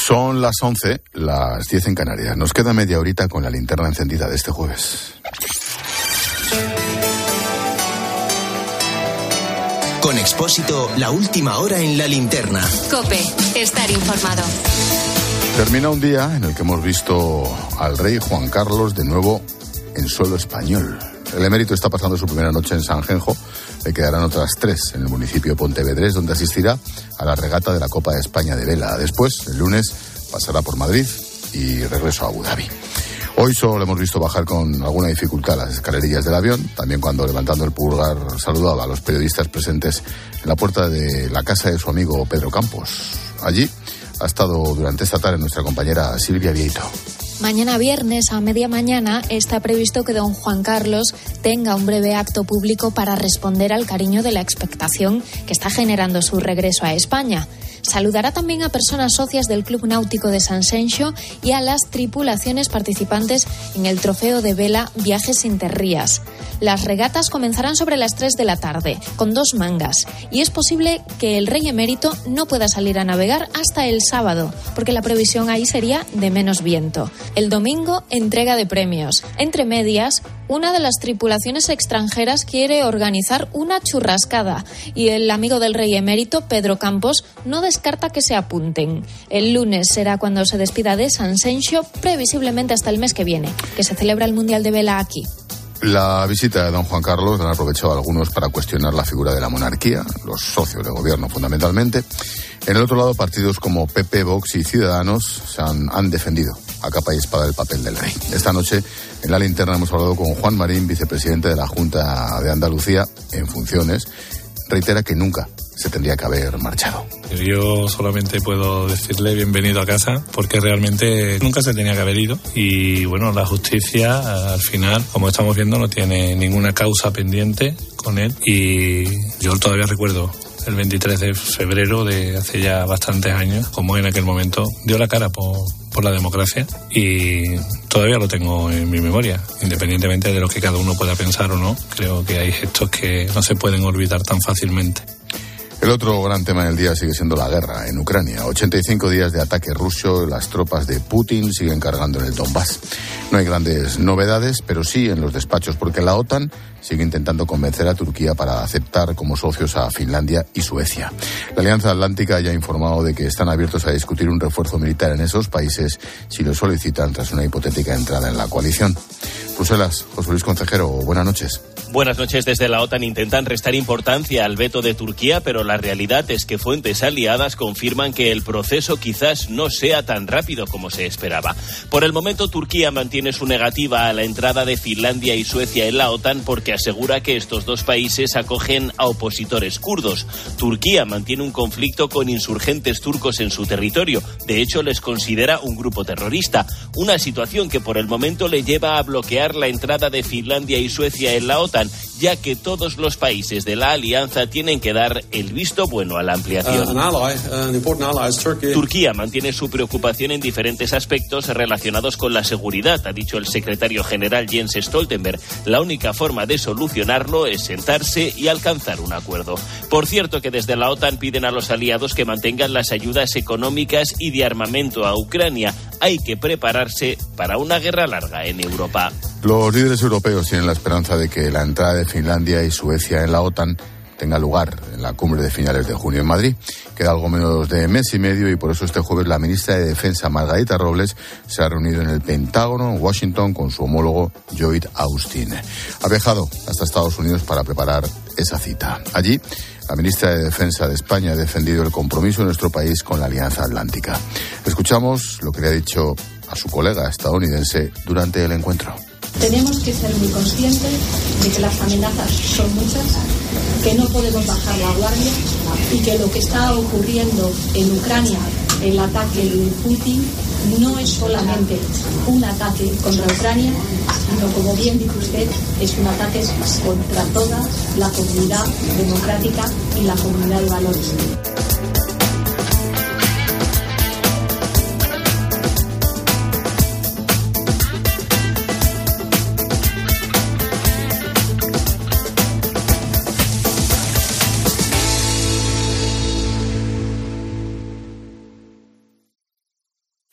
Son las 11, las 10 en Canarias. Nos queda media horita con la linterna encendida de este jueves. Con Expósito, la última hora en la linterna. COPE, estar informado. Termina un día en el que hemos visto al rey Juan Carlos de nuevo en suelo español. El emérito está pasando su primera noche en Sanjenjo. Le quedarán otras 3 en el municipio de Pontevedrés, donde asistirá a la regata de la Copa de España de vela. Después, el lunes, pasará por Madrid y regreso a Abu Dhabi. Hoy solo le hemos visto bajar con alguna dificultad las escalerillas del avión, también cuando, levantando el pulgar, saludaba a los periodistas presentes en la puerta de la casa de su amigo Pedro Campos. Allí ha estado durante esta tarde nuestra compañera Silvia Vieito. Mañana viernes a media mañana está previsto que don Juan Carlos tenga un breve acto público para responder al cariño de la expectación que está generando su regreso a España. Saludará también a personas socias del Club Náutico de Sanxenxo y a las tripulaciones participantes en el trofeo de vela Viajes Interrías. Las regatas comenzarán sobre las 3 de la tarde, con 2 mangas, y es posible que el rey emérito no pueda salir a navegar hasta el sábado, porque la previsión ahí sería de menos viento. El domingo, entrega de premios. Entre medias, una de las tripulaciones extranjeras quiere organizar una churrascada y el amigo del rey emérito, Pedro Campos, no descarta que se apunten. El lunes será cuando se despida de Sanxenxo, previsiblemente hasta el mes que viene, que se celebra el Mundial de Vela aquí. La visita de don Juan Carlos la han aprovechado algunos para cuestionar la figura de la monarquía, los socios de gobierno fundamentalmente. En el otro lado, partidos como PP, Vox y Ciudadanos han defendido a capa y espada el papel del rey. Esta noche, en la linterna, hemos hablado con Juan Marín, vicepresidente de la Junta de Andalucía, en funciones. Reitera que nunca se tendría que haber marchado. Yo solamente puedo decirle bienvenido a casa, porque realmente nunca se tenía que haber ido. Y bueno, la justicia al final, como estamos viendo, no tiene ninguna causa pendiente con él. Y yo todavía recuerdo el 23 de febrero de hace ya bastantes años, como en aquel momento dio la cara por la democracia, y todavía lo tengo en mi memoria, independientemente de lo que cada uno pueda pensar o no. Creo que hay gestos que no se pueden olvidar tan fácilmente. El otro gran tema del día sigue siendo la guerra en Ucrania. 85 días de ataque ruso, las tropas de Putin siguen cargando en el Donbass. No hay grandes novedades, pero sí en los despachos, porque la OTAN sigue intentando convencer a Turquía para aceptar como socios a Finlandia y Suecia. La Alianza Atlántica ya ha informado de que están abiertos a discutir un refuerzo militar en esos países si lo solicitan tras una hipotética entrada en la coalición. Bruselas, José Luis Concejero, buenas noches. Buenas noches. Desde la OTAN intentan restar importancia al veto de Turquía, pero la realidad es que fuentes aliadas confirman que el proceso quizás no sea tan rápido como se esperaba. Por el momento, Turquía mantiene su negativa a la entrada de Finlandia y Suecia en la OTAN porque asegura que estos dos países acogen a opositores kurdos. Turquía mantiene un conflicto con insurgentes turcos en su territorio. De hecho, les considera un grupo terrorista. Una situación que por el momento le lleva a bloquear la entrada de Finlandia y Suecia en la OTAN, ya que todos los países de la alianza tienen que dar el visto bueno a la ampliación. Turquía mantiene su preocupación en diferentes aspectos relacionados con la seguridad, ha dicho el secretario general Jens Stoltenberg. La única forma de solucionarlo es sentarse y alcanzar un acuerdo. Por cierto, que desde la OTAN piden a los aliados que mantengan las ayudas económicas y de armamento a Ucrania. Hay que prepararse para una guerra larga en Europa. Los líderes europeos tienen la esperanza de que la entrada de Finlandia y Suecia en la OTAN tenga lugar en la cumbre de finales de junio en Madrid. Queda algo menos de mes y medio y por eso este jueves la ministra de Defensa, Margarita Robles, se ha reunido en el Pentágono, en Washington, con su homólogo Lloyd Austin. Ha viajado hasta Estados Unidos para preparar esa cita. Allí, la ministra de Defensa de España ha defendido el compromiso de nuestro país con la Alianza Atlántica. Escuchamos lo que le ha dicho a su colega estadounidense durante el encuentro. Tenemos que ser muy conscientes de que las amenazas son muchas, que no podemos bajar la guardia y que lo que está ocurriendo en Ucrania, el ataque de Putin, no es solamente un ataque contra Ucrania, sino, como bien dice usted, es un ataque contra toda la comunidad democrática y la comunidad de valores.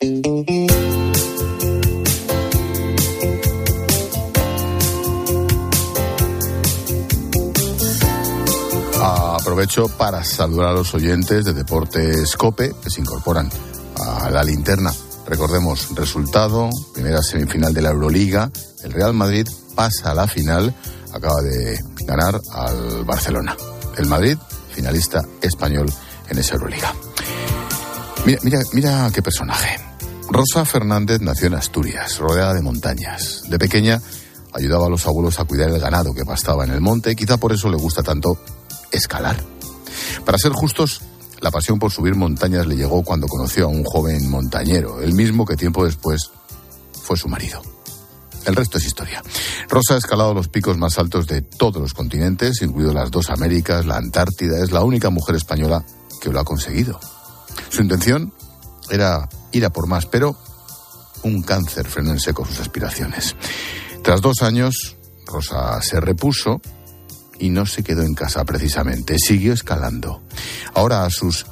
Aprovecho para saludar a los oyentes de Deportes COPE que se incorporan a la linterna. Recordemos, resultado, primera semifinal de la Euroliga. El Real Madrid pasa a la final, acaba de ganar al Barcelona. El Madrid, finalista español en esa Euroliga. Mira qué personaje. Rosa Fernández nació en Asturias, rodeada de montañas. De pequeña ayudaba a los abuelos a cuidar el ganado que pastaba en el monte. Quizá por eso le gusta tanto escalar. Para ser justos, la pasión por subir montañas le llegó cuando conoció a un joven montañero, el mismo que tiempo después fue su marido. El resto es historia. Rosa ha escalado los picos más altos de todos los continentes, incluido las dos Américas, la Antártida. Es la única mujer española que lo ha conseguido. Su intención era ir a por más, pero un cáncer frenó en seco sus aspiraciones. Tras 2 años, Rosa se repuso y no se quedó en casa precisamente, siguió escalando. Ahora a sus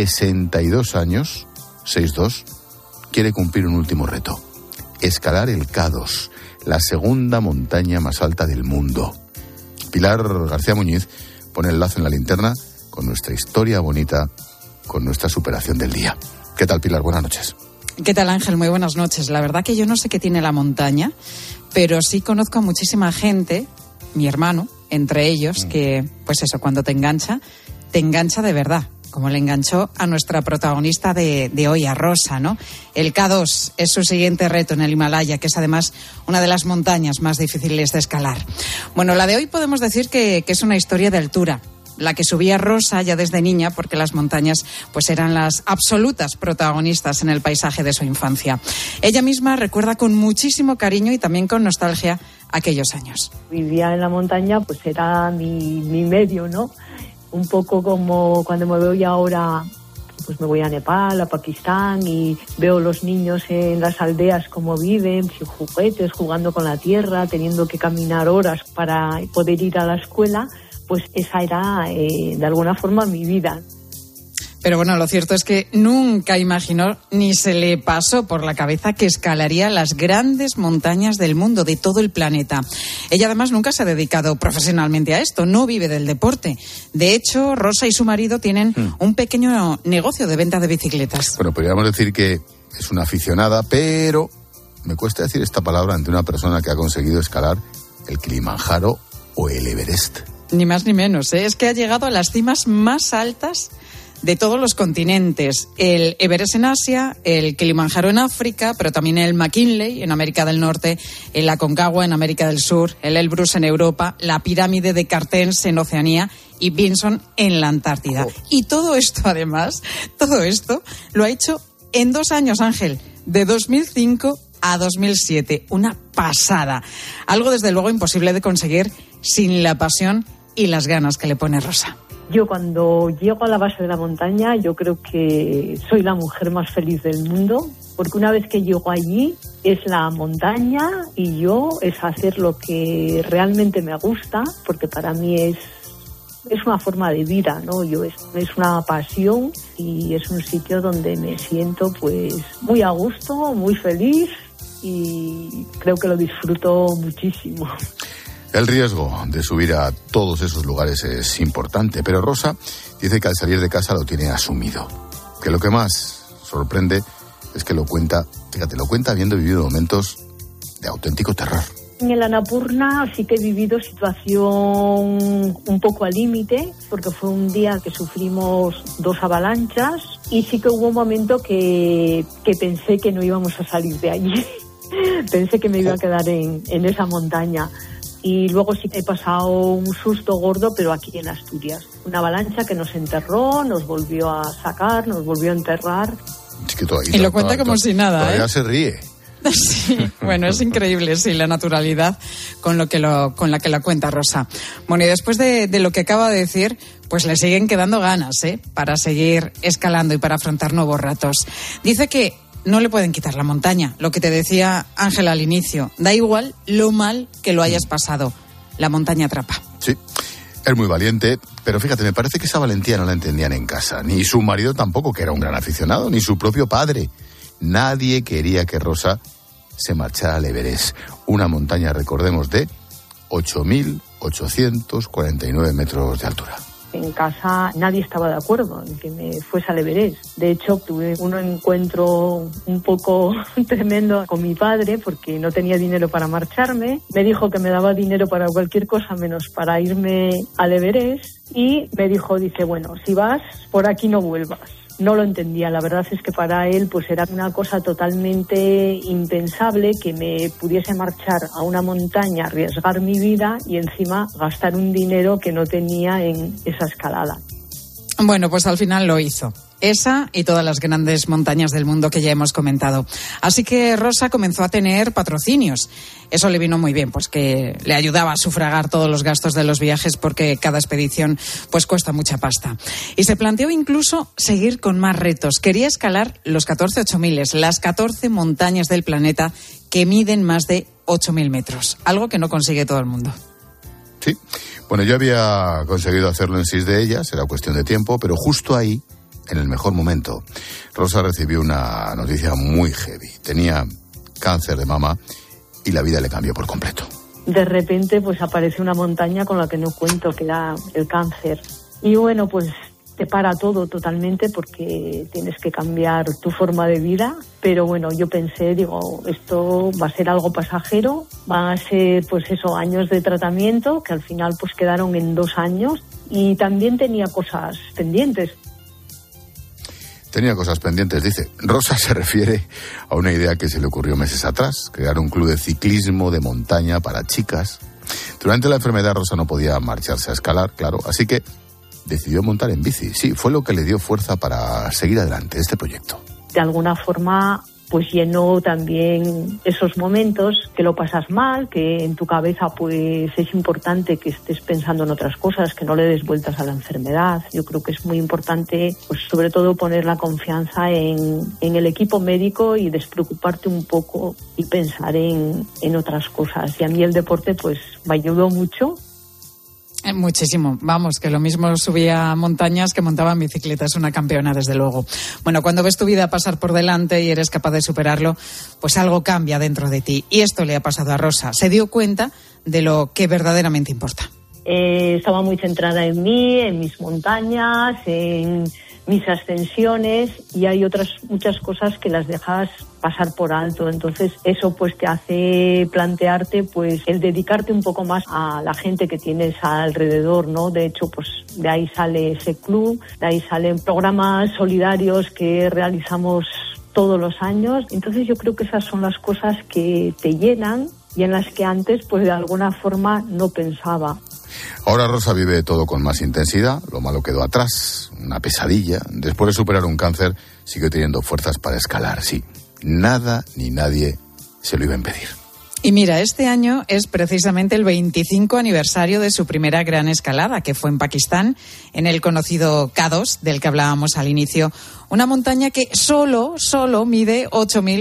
62 años, 6'2", quiere cumplir un último reto: escalar el K2, la segunda montaña más alta del mundo. Pilar García Muñiz pone el lazo en la linterna con nuestra historia bonita, con nuestra superación del día. ¿Qué tal, Pilar? Buenas noches. ¿Qué tal, Ángel? Muy buenas noches. La verdad que yo no sé qué tiene la montaña, pero sí conozco a muchísima gente, mi hermano, entre ellos, que, pues eso, cuando te engancha de verdad, como le enganchó a nuestra protagonista de hoy, a Rosa, ¿no? El K2 es su siguiente reto en el Himalaya, que es además una de las montañas más difíciles de escalar. Bueno, la de hoy podemos decir que es una historia de altura, la que subía Rosa ya desde niña, porque las montañas pues eran las absolutas protagonistas en el paisaje de su infancia. Ella misma recuerda con muchísimo cariño y también con nostalgia aquellos años. Vivía en la montaña, pues era mi medio, ¿no? Un poco como cuando me voy ahora, pues me voy a Nepal, a Pakistán, y veo los niños en las aldeas cómo viven, sin juguetes, jugando con la tierra, teniendo que caminar horas para poder ir a la escuela. Pues esa era, de alguna forma, mi vida. Pero bueno, lo cierto es que nunca imaginó ni se le pasó por la cabeza que escalaría las grandes montañas del mundo, de todo el planeta. Ella además nunca se ha dedicado profesionalmente a esto, no vive del deporte. De hecho, Rosa y su marido tienen un pequeño negocio de venta de bicicletas. Bueno, podríamos decir que es una aficionada, pero me cuesta decir esta palabra ante una persona que ha conseguido escalar el Kilimanjaro o el Everest. Ni más ni menos, ¿eh? Es que ha llegado a las cimas más altas de todos los continentes. El Everest en Asia, el Kilimanjaro en África, pero también el McKinley en América del Norte, el Aconcagua en América del Sur, el Elbrus en Europa, la pirámide de Cartens en Oceanía y Vinson en la Antártida. Y todo esto, además, lo ha hecho en 2 años, Ángel, de 2005 a 2007. Una pasada. Algo, desde luego, imposible de conseguir sin la pasión y las ganas que le pone Rosa. Yo cuando llego a la base de la montaña, yo creo que soy la mujer más feliz del mundo, porque una vez que llego allí es la montaña y yo es hacer lo que realmente me gusta, porque para mí es una forma de vida, ¿no? Es una pasión y es un sitio donde me siento pues muy a gusto, muy feliz y creo que lo disfruto muchísimo. El riesgo de subir a todos esos lugares es importante, pero Rosa dice que al salir de casa lo tiene asumido. Que lo que más sorprende es que lo cuenta habiendo vivido momentos de auténtico terror. En el Annapurna sí que he vivido situación un poco al límite, porque fue un día que sufrimos 2 avalanchas y sí que hubo un momento que pensé que no íbamos a salir de allí. Pensé que me iba a quedar en esa montaña. Y luego sí que he pasado un susto gordo, pero aquí en Asturias. Una avalancha que nos enterró, nos volvió a sacar, nos volvió a enterrar. Es que todavía, y lo cuenta como si nada, todavía ¿eh? Se ríe. Sí, bueno, es increíble, sí, la naturalidad con la que lo cuenta Rosa. Bueno, y después de lo que acaba de decir, pues le siguen quedando ganas, para seguir escalando y para afrontar nuevos retos. Dice que no le pueden quitar la montaña, lo que te decía Ángela al inicio. Da igual lo mal que lo hayas pasado, la montaña atrapa. Sí, es muy valiente, pero fíjate, me parece que esa valentía no la entendían en casa. Ni su marido tampoco, que era un gran aficionado, ni su propio padre. Nadie quería que Rosa se marchara al Everest, una montaña, recordemos, de 8.849 metros de altura. En casa nadie estaba de acuerdo en que me fuese al Everest. De hecho, tuve un encuentro un poco tremendo con mi padre porque no tenía dinero para marcharme. Me dijo que me daba dinero para cualquier cosa menos para irme al Everest y me dijo, dice, bueno, si vas, por aquí no vuelvas. No lo entendía, la verdad es que para él pues era una cosa totalmente impensable que me pudiese marchar a una montaña, arriesgar mi vida y encima gastar un dinero que no tenía en esa escalada. Bueno, pues al final lo hizo. Esa y todas las grandes montañas del mundo que ya hemos comentado. Así que Rosa comenzó a tener patrocinios. Eso le vino muy bien, pues que le ayudaba a sufragar todos los gastos de los viajes porque cada expedición pues cuesta mucha pasta. Y se planteó incluso seguir con más retos. Quería escalar los 14 8000, las 14 montañas del planeta que miden más de 8000 metros. Algo que no consigue todo el mundo. Sí, bueno, yo había conseguido hacerlo en 6 de ellas, era cuestión de tiempo, pero justo ahí, en el mejor momento, Rosa recibió una noticia muy heavy. Tenía cáncer de mama y la vida le cambió por completo. De repente pues aparece una montaña con la que no cuento, que era el cáncer. Y bueno, pues te para todo totalmente porque tienes que cambiar tu forma de vida. Pero bueno, yo pensé, digo, esto va a ser algo pasajero, va a ser pues eso, años de tratamiento, que al final pues quedaron en 2 años. Y también tenía cosas pendientes. Tenía cosas pendientes, dice. Rosa se refiere a una idea que se le ocurrió meses atrás, crear un club de ciclismo de montaña para chicas. Durante la enfermedad Rosa no podía marcharse a escalar, claro, así que decidió montar en bici. Sí, fue lo que le dio fuerza para seguir adelante este proyecto. De alguna forma pues llenó también esos momentos que lo pasas mal, que en tu cabeza pues es importante que estés pensando en otras cosas, que no le des vueltas a la enfermedad. Yo creo que es muy importante, pues sobre todo poner la confianza en el equipo médico y despreocuparte un poco y pensar en otras cosas. Y a mí el deporte pues me ayudó mucho. Muchísimo. Vamos, que lo mismo subía montañas que montaba en bicicleta. Es una campeona, desde luego. Bueno, cuando ves tu vida pasar por delante y eres capaz de superarlo, pues algo cambia dentro de ti. Y esto le ha pasado a Rosa. Se dio cuenta de lo que verdaderamente importa. Estaba muy centrada en mí, en mis montañas, en mis ascensiones, y hay otras muchas cosas que las dejas pasar por alto. Entonces eso pues te hace plantearte pues el dedicarte un poco más a la gente que tienes alrededor, ¿no? De hecho pues de ahí sale ese club, de ahí salen programas solidarios que realizamos todos los años. Entonces yo creo que esas son las cosas que te llenan y en las que antes pues de alguna forma no pensaba. Ahora Rosa vive todo con más intensidad, lo malo quedó atrás, una pesadilla. Después de superar un cáncer, sigue teniendo fuerzas para escalar, sí. Nada ni nadie se lo iba a impedir. Y mira, este año es precisamente el 25 aniversario de su primera gran escalada, que fue en Pakistán, en el conocido K2, del que hablábamos al inicio, una montaña que solo mide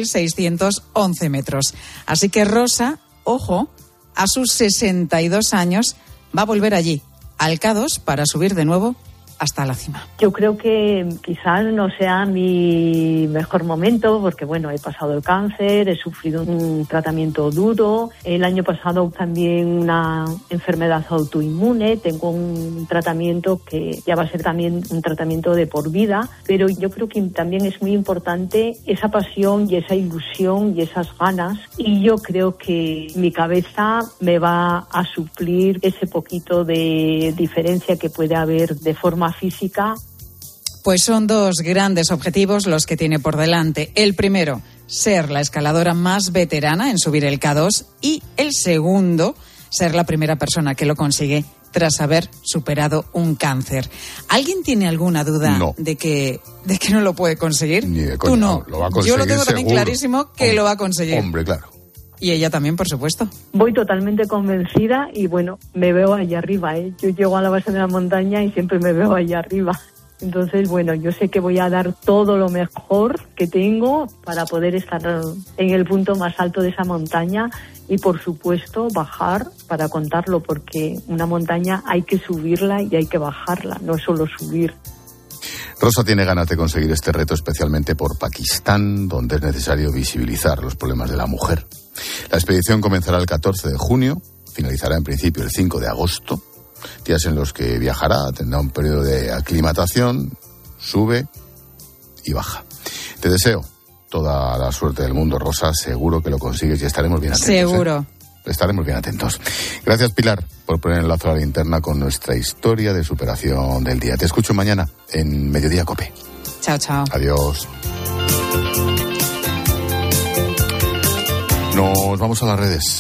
8.611 metros. Así que Rosa, ojo, a sus 62 años, va a volver allí, al K2, para subir de nuevo hasta la cima. Yo creo que quizás no sea mi mejor momento porque, bueno, he pasado el cáncer, he sufrido un tratamiento duro. El año pasado también una enfermedad autoinmune. Tengo un tratamiento que ya va a ser también un tratamiento de por vida. Pero yo creo que también es muy importante esa pasión y esa ilusión y esas ganas. Y yo creo que mi cabeza me va a suplir ese poquito de diferencia que puede haber de forma física. Pues son 2 grandes objetivos los que tiene por delante. El primero, ser la escaladora más veterana en subir el K2, y el segundo, ser la primera persona que lo consigue tras haber superado un cáncer. ¿Alguien tiene alguna duda de que no lo puede conseguir? Ni de coña. Tú no. Lo va a conseguir. Yo lo tengo también clarísimo que lo va a conseguir. Hombre, claro. Y ella también, por supuesto. Voy totalmente convencida y bueno, me veo allá arriba, ¿eh? Yo llego a la base de la montaña y siempre me veo allá arriba. Entonces, bueno, yo sé que voy a dar todo lo mejor que tengo para poder estar en el punto más alto de esa montaña y, por supuesto, bajar para contarlo, porque una montaña hay que subirla y hay que bajarla, no solo subir. Rosa tiene ganas de conseguir este reto especialmente por Pakistán, donde es necesario visibilizar los problemas de la mujer. La expedición comenzará el 14 de junio, finalizará en principio el 5 de agosto, días en los que viajará, tendrá un periodo de aclimatación, sube y baja. Te deseo toda la suerte del mundo, Rosa, seguro que lo consigues y estaremos bien atentos. Seguro. Estaremos bien atentos. Gracias, Pilar, por poner en lazo a la linterna con nuestra historia de superación del día. Te escucho mañana en Mediodía COPE. Chao, chao. Adiós. Nos vamos a las redes.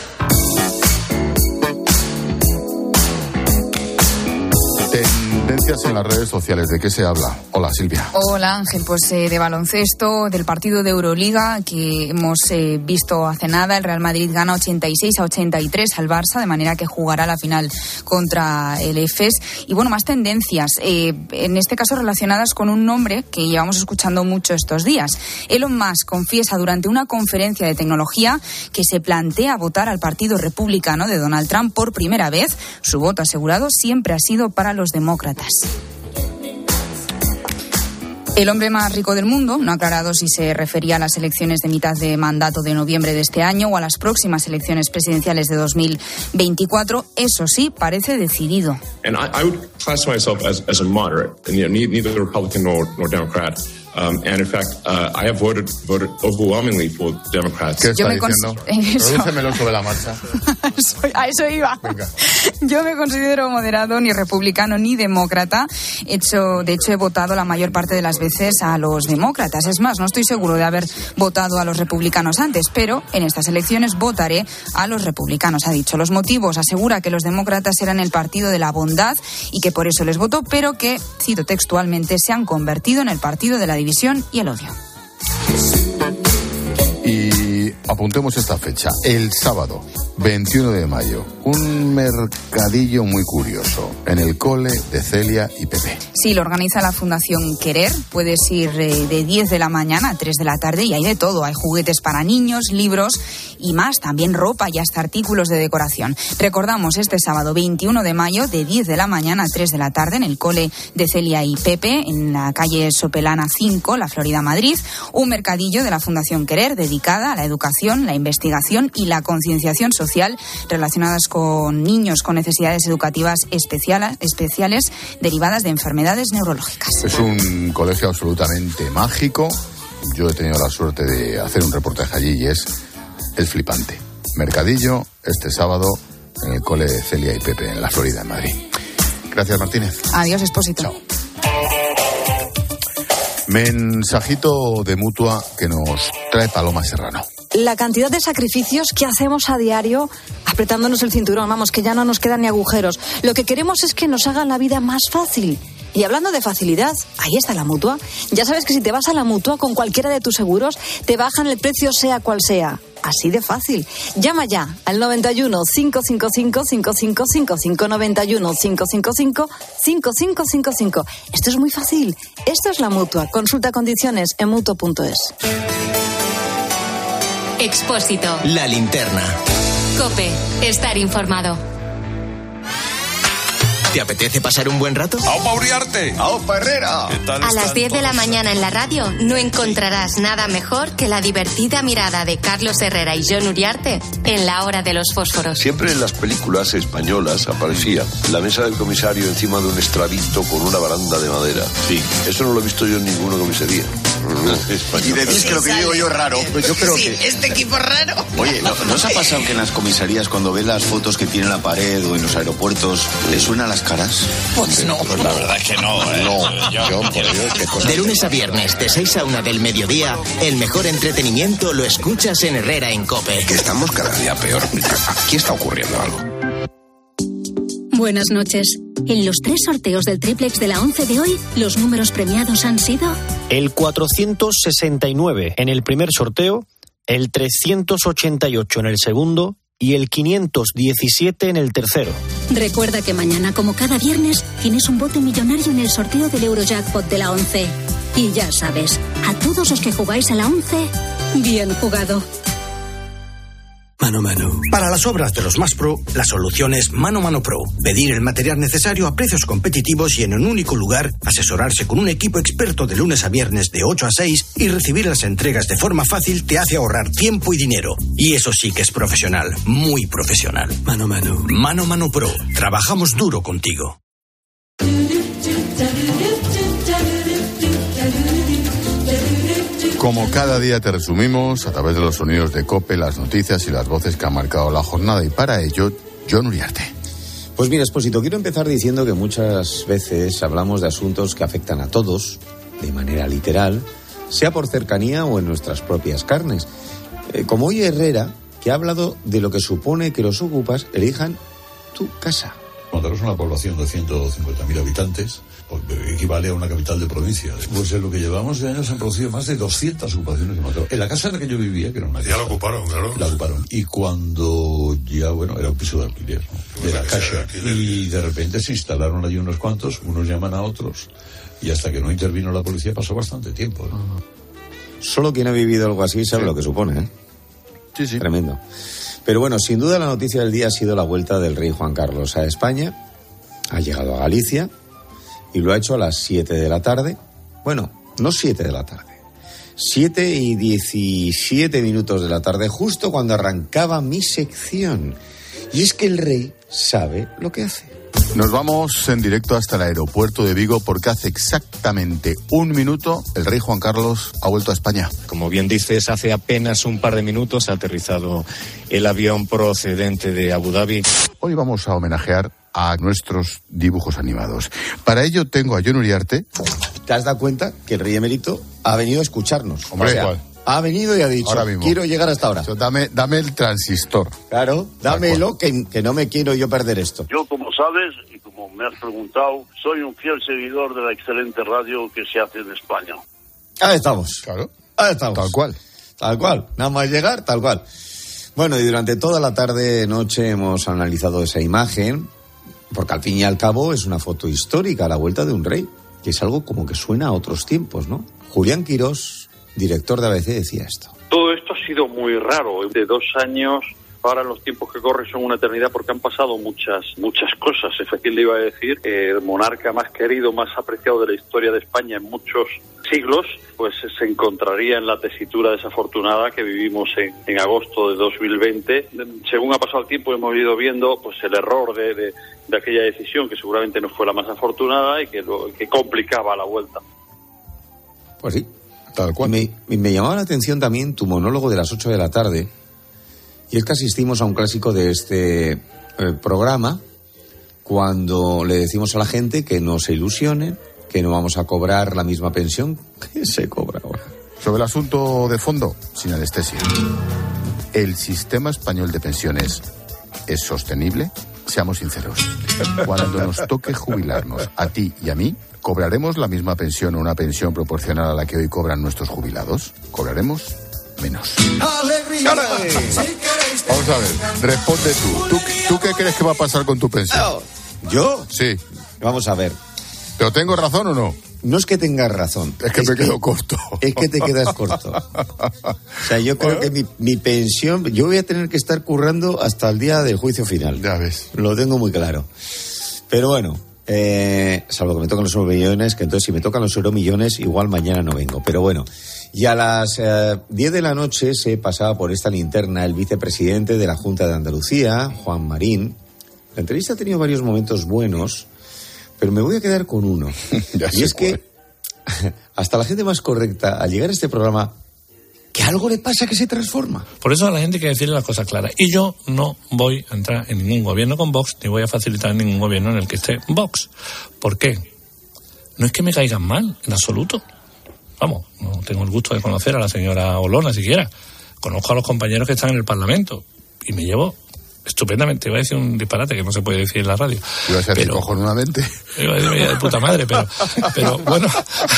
Tendencias en las redes sociales, ¿de qué se habla? Hola, Silvia. Hola, Ángel, pues de baloncesto, del partido de Euroliga que hemos visto hace nada. El Real Madrid gana 86-83 al Barça, de manera que jugará la final contra el EFES. Y bueno, más tendencias, en este caso relacionadas con un nombre que llevamos escuchando mucho estos días. Elon Musk confiesa durante una conferencia de tecnología que se plantea votar al Partido Republicano de Donald Trump por primera vez. Su voto asegurado siempre ha sido para los demócratas. El hombre más rico del mundo no ha aclarado si se refería a las elecciones de mitad de mandato de noviembre de este año o a las próximas elecciones presidenciales de 2024. Eso sí, parece decidido. And I would class myself as a moderate, and neither Republican nor Democrat. And in fact, I have voted overwhelmingly for Democrats. ¿Qué está diciendo? Tradúcemelo sobre la marcha. A eso iba. Venga. Yo me considero moderado, ni republicano ni demócrata. De hecho, he votado la mayor parte de las veces a los demócratas. Es más, no estoy seguro de haber votado a los republicanos antes, pero en estas elecciones votaré a los republicanos, ha dicho. Los motivos: asegura que los demócratas eran el partido de la bondad y que por eso les votó, pero que, cito textualmente, se han convertido en el partido de la división y el odio. Y apuntemos esta fecha, el sábado 21 de mayo, un mercadillo muy curioso en el cole de Celia y Pepe. Sí, lo organiza la Fundación Querer. Puedes ir de 10 de la mañana a 3 de la tarde y hay de todo. Hay juguetes para niños, libros y más, también ropa y hasta artículos de decoración. Recordamos, este sábado 21 de mayo, de 10 de la mañana a 3 de la tarde, en el cole de Celia y Pepe, en la calle Sopelana 5, La Florida, Madrid, un mercadillo de la Fundación Querer dedicada a la educación, la investigación y la concienciación social relacionadas con niños con necesidades educativas especiales derivadas de enfermedades neurológicas. Es un colegio absolutamente mágico. Yo he tenido la suerte de hacer un reportaje allí y es flipante. Mercadillo este sábado en el cole de Celia y Pepe, en La Florida, en Madrid. Gracias, Martínez. Adiós, Expósito. Chao. Mensajito de Mutua que nos trae Paloma Serrano. La cantidad de sacrificios que hacemos a diario apretándonos el cinturón, vamos, que ya no nos quedan ni agujeros. Lo que queremos es que nos hagan la vida más fácil. Y hablando de facilidad, ahí está la Mutua. Ya sabes que si te vas a la Mutua con cualquiera de tus seguros, te bajan el precio sea cual sea. Así de fácil. Llama ya al 91 555 5555 91 555 5555. Esto es muy fácil. Esto es la Mutua. Consulta condiciones en mutua.es. Expósito. La linterna. COPE. Estar informado. ¿Te apetece pasar un buen rato? ¡Aupa Uriarte! ¡Aupa Herrera! A las 10 de la mañana en la radio no encontrarás nada mejor que la divertida mirada de Carlos Herrera y Jon Uriarte en La Hora de los Fósforos. Siempre en las películas españolas aparecía la mesa del comisario encima de un estradito con una baranda de madera. Sí, eso no lo he visto yo en ninguna comisaría. Y decís que lo que digo yo es raro. Pues yo creo sí, que... este equipo es raro. Oye, ¿no os ha pasado que en las comisarías, cuando ves las fotos que tiene la pared o en los aeropuertos, le suenan las caras? Pues no. Pues la verdad es que no. Yo, por Dios, qué cosa. De lunes a viernes, de 6 a 1 del mediodía, el mejor entretenimiento lo escuchas en Herrera en COPE. Que estamos cada día peor. Aquí está ocurriendo algo. Buenas noches. En los 3 sorteos del triplex de la 11 de hoy, los números premiados han sido... El 469 en el primer sorteo, el 388 en el segundo y el 517 en el tercero. Recuerda que mañana, como cada viernes, tienes un bote millonario en el sorteo del Eurojackpot de la 11. Y ya sabes, a todos los que jugáis a la 11, bien jugado. Mano Mano. Para las obras de los más pro, la solución es Mano Mano Pro. Pedir el material necesario a precios competitivos y en un único lugar, asesorarse con un equipo experto de lunes a viernes de 8 a 6 y recibir las entregas de forma fácil te hace ahorrar tiempo y dinero. Y eso sí que es profesional, muy profesional. Mano Mano. Mano Mano Pro. Trabajamos duro contigo. Como cada día te resumimos a través de los sonidos de COPE, las noticias y las voces que han marcado la jornada. Y para ello, Jon Uriarte. Pues mira, Expósito, quiero empezar diciendo que muchas veces hablamos de asuntos que afectan a todos, de manera literal, sea por cercanía o en nuestras propias carnes. Como hoy Herrera, que ha hablado de lo que supone que los ocupas elijan tu casa. Cuando tenemos una población de 150.000 habitantes, equivale a una capital de provincia. Pues en lo que llevamos de años se han producido más de 200 ocupaciones de Montero. En la casa en la que yo vivía, que era una casa... Ya la ocuparon, claro. La ocuparon. Y cuando ya, era un piso de alquiler, ¿no? De la Caixa. Y de repente se instalaron allí unos cuantos, unos llaman a otros, y hasta que no intervino la policía pasó bastante tiempo, ¿no? Solo quien ha vivido algo así sabe lo que supone, ¿eh? Sí, sí. Tremendo. Pero bueno, sin duda la noticia del día ha sido la vuelta del rey Juan Carlos a España. Ha llegado a Galicia y lo ha hecho a las 7 de la tarde. Bueno, no 7 de la tarde. 7:17 de la tarde, justo cuando arrancaba mi sección. Y es que el rey sabe lo que hace. Nos vamos en directo hasta el aeropuerto de Vigo porque hace exactamente un minuto el rey Juan Carlos ha vuelto a España. Como bien dices, hace apenas un par de minutos ha aterrizado el avión procedente de Abu Dhabi. Hoy vamos a homenajear a nuestros dibujos animados. Para ello tengo a Jon Uriarte. ¿Te has dado cuenta que el rey emérito ha venido a escucharnos? Hombre, ¿cuál? Ha venido y ha dicho, quiero llegar hasta ahora. Dame el transistor. Claro, dámelo, que no me quiero yo perder esto. Yo, como sabes, y como me has preguntado, soy un fiel seguidor de la excelente radio que se hace en España. Ahí estamos. Claro. Ahí estamos. Tal cual. Tal cual. Nada más llegar, tal cual. Bueno, y durante toda la tarde-noche hemos analizado esa imagen, porque al fin y al cabo es una foto histórica a la vuelta de un rey, que es algo como que suena a otros tiempos, ¿no? Julián Quirós, director de ABC, decía esto. Todo esto ha sido muy raro. De 2 años, ahora los tiempos que corren son una eternidad porque han pasado muchas cosas. ¿Quién le iba a decir? El monarca más querido, más apreciado de la historia de España en muchos siglos, pues se encontraría en la tesitura desafortunada que vivimos en agosto de 2020. Según ha pasado el tiempo hemos ido viendo pues el error de aquella decisión, que seguramente no fue la más afortunada y que complicaba la vuelta. Pues sí. Tal cual. Me llamaba la atención también tu monólogo de las 8 de la tarde, y es que asistimos a un clásico de este programa, cuando le decimos a la gente que no se ilusione, que no vamos a cobrar la misma pensión que se cobra ahora. Sobre el asunto de fondo, sin anestesia. ¿El sistema español de pensiones es sostenible? Seamos sinceros. Cuando nos toque jubilarnos, a ti y a mí, ¿cobraremos la misma pensión o una pensión proporcional a la que hoy cobran nuestros jubilados? ¿Cobraremos menos? ¡Alegría! Vamos a ver, responde tú. ¿Tú qué crees que va a pasar con tu pensión? ¿Yo? Sí. Vamos a ver. ¿Pero tengo razón o no? No es que tengas razón. Es que me quedo corto. Es que te quedas corto. O sea, yo creo que mi pensión... Yo voy a tener que estar currando hasta el día del juicio final. Ya ves. Lo tengo muy claro. Pero bueno, salvo que me tocan los euromillones, que entonces si me tocan los euromillones, igual mañana no vengo. Pero bueno, y a las 10 de la noche se pasaba por esta linterna el vicepresidente de la Junta de Andalucía, Juan Marín. La entrevista ha tenido varios momentos buenos, pero me voy a quedar con uno. Y es que hasta la gente más correcta, al llegar a este programa, que algo le pasa, que se transforma. Por eso a la gente hay que decirle las cosas claras. Y yo no voy a entrar en ningún gobierno con Vox, ni voy a facilitar ningún gobierno en el que esté Vox. ¿Por qué? No es que me caigan mal, en absoluto. Vamos, no tengo el gusto de conocer a la señora Olona siquiera. Conozco a los compañeros que están en el Parlamento y me llevo estupendamente. Iba a decir un disparate que no se puede decir en la radio. Iba a decir cojonudamente. Iba a decir de puta madre, pero bueno.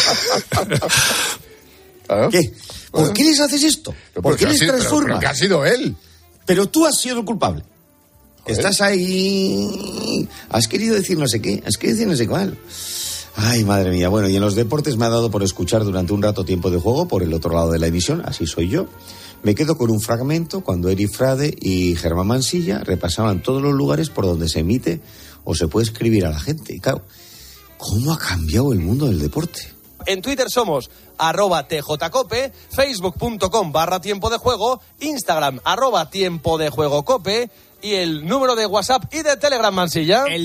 ¿Qué? ¿Por qué les haces esto? ¿Por qué les transformas? Pero que ha sido él. Pero tú has sido el culpable. Estás ahí... Has querido decir no sé qué, has querido decir no sé cuál. Ay, madre mía. Bueno, y en los deportes me ha dado por escuchar durante un rato Tiempo de Juego por el otro lado de la emisión, así soy yo. Me quedo con un fragmento cuando Eri Frade y Germán Mansilla repasaban todos los lugares por donde se emite o se puede escribir a la gente. Y claro, ¿cómo ha cambiado el mundo del deporte? En Twitter somos @tjcope, facebook.com/tiempo de juego, Instagram @tiempo de juego cope y el número de WhatsApp y de Telegram, Mansilla. El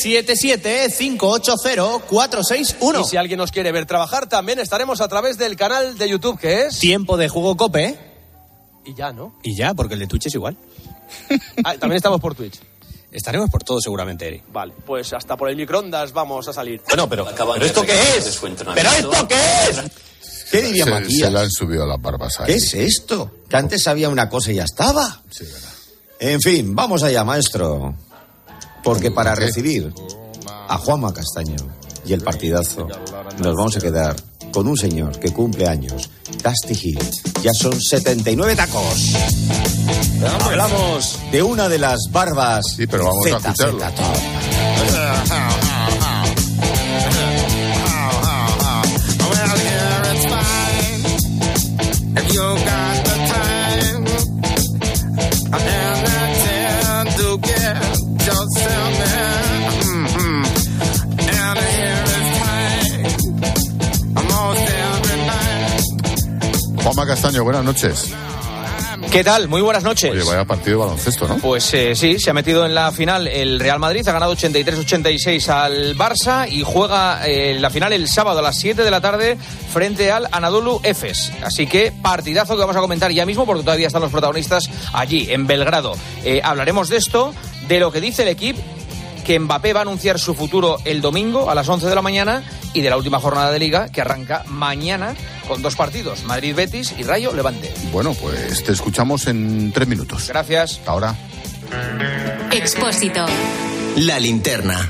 677-580-461. Y si alguien nos quiere ver trabajar, también estaremos a través del canal de YouTube, que es Tiempo de Juego Cope. Y ya, ¿no? Y ya, porque el de Twitch es igual. También estamos por Twitch. Estaremos por todo seguramente, Eri. Vale, pues hasta por el microondas vamos a salir. Bueno, pero ¿esto qué es? ¿Pero esto qué es? ¿Qué diría Matías? Se le han subido las barbas ahí. ¿Qué es esto? Que antes había una cosa y ya estaba. Sí, verdad. En fin, vamos allá, maestro. Porque para recibir a Juanma Castaño y el partidazo, nos vamos a quedar con un señor que cumple años. Dusty Hill. Ya son 79 tacos. Hablamos de una de las barbas. Sí, pero vamos a escucharlo. Juanma Castaño, buenas noches. ¿Qué tal? Muy buenas noches. Oye, vaya partido de baloncesto, ¿no? Pues sí, se ha metido en la final el Real Madrid, ha ganado 83-86 al Barça y juega la final el sábado a las 7 de la tarde frente al Anadolu Efes. Así que partidazo que vamos a comentar ya mismo porque todavía están los protagonistas allí, en Belgrado. Hablaremos de esto, de lo que dice el equipo, que Mbappé va a anunciar su futuro el domingo a las 11 de la mañana y de la última jornada de Liga que arranca mañana con 2 partidos, Madrid-Betis y Rayo-Levante. Bueno, pues te escuchamos en 3 minutos. Gracias. Hasta ahora. Expósito. La linterna.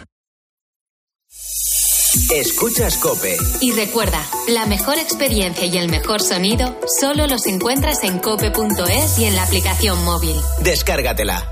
Escuchas COPE. Y recuerda, la mejor experiencia y el mejor sonido solo los encuentras en cope.es y en la aplicación móvil. Descárgatela.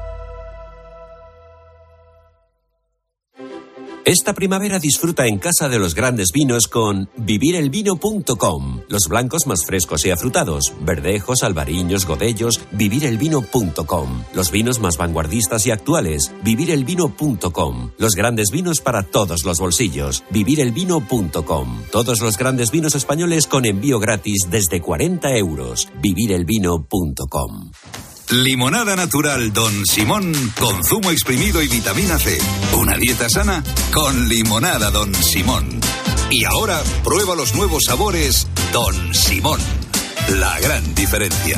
Esta primavera disfruta en Casa de los Grandes Vinos con vivirelvino.com. Los blancos más frescos y afrutados, verdejos, albariños, godellos, vivirelvino.com. Los vinos más vanguardistas y actuales, vivirelvino.com. Los grandes vinos para todos los bolsillos, vivirelvino.com. Todos los grandes vinos españoles con envío gratis desde 40 €, vivirelvino.com. Limonada natural Don Simón con zumo exprimido y vitamina C. Una dieta sana con limonada Don Simón. Y ahora prueba los nuevos sabores Don Simón. La gran diferencia.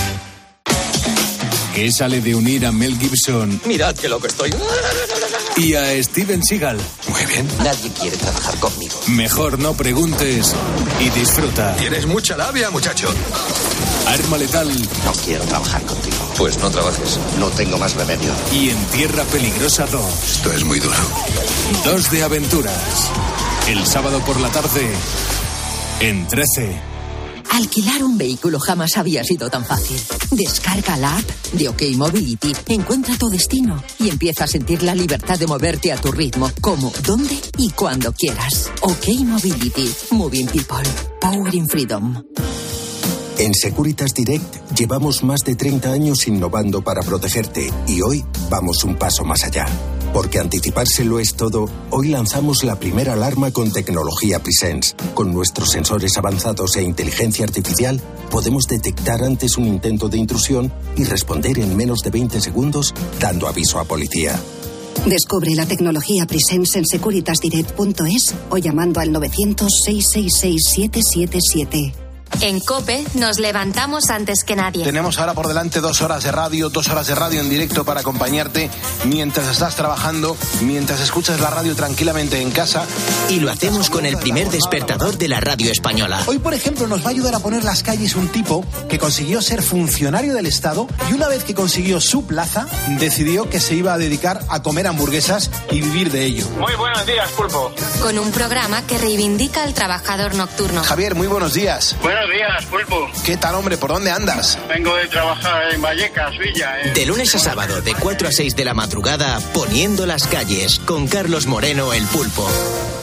¿Qué sale de unir a Mel Gibson? Mirad qué loco estoy. Y a Steven Seagal. Muy bien. Nadie quiere trabajar conmigo. Mejor no preguntes y disfruta. Tienes mucha labia, muchacho. Arma letal. No quiero trabajar contigo. Pues no trabajes. No tengo más remedio. Y en Tierra Peligrosa 2. Esto es muy duro. 2 de aventuras. El sábado por la tarde en 13. Alquilar un vehículo jamás había sido tan fácil. Descarga la app de OK Mobility, encuentra tu destino y empieza a sentir la libertad de moverte a tu ritmo, como, dónde y cuando quieras. OK Mobility, Moving People, Powering Freedom. En Securitas Direct llevamos más de 30 años innovando para protegerte y hoy vamos un paso más allá. Porque anticipárselo es todo, hoy lanzamos la primera alarma con tecnología Presence. Con nuestros sensores avanzados e inteligencia artificial, podemos detectar antes un intento de intrusión y responder en menos de 20 segundos, dando aviso a policía. Descubre la tecnología Presence en securitasdirect.es o llamando al 900-666-777. En COPE nos levantamos antes que nadie. Tenemos ahora por delante 2 horas de radio, 2 horas de radio en directo para acompañarte mientras estás trabajando, mientras escuchas la radio tranquilamente en casa. Y lo hacemos con el primer despertador de la radio española. Hoy, por ejemplo, nos va a ayudar a poner las calles un tipo que consiguió ser funcionario del Estado y una vez que consiguió su plaza, decidió que se iba a dedicar a comer hamburguesas y vivir de ello. Muy buenos días, Pulpo. Con un programa que reivindica al trabajador nocturno. Javier, muy buenos días. Buenos días, Pulpo. ¿Qué tal, hombre? ¿Por dónde andas? Vengo de trabajar en Vallecas, Villa. De lunes a sábado, de 4 a 6 de la madrugada, poniendo las calles, con Carlos Moreno, el Pulpo.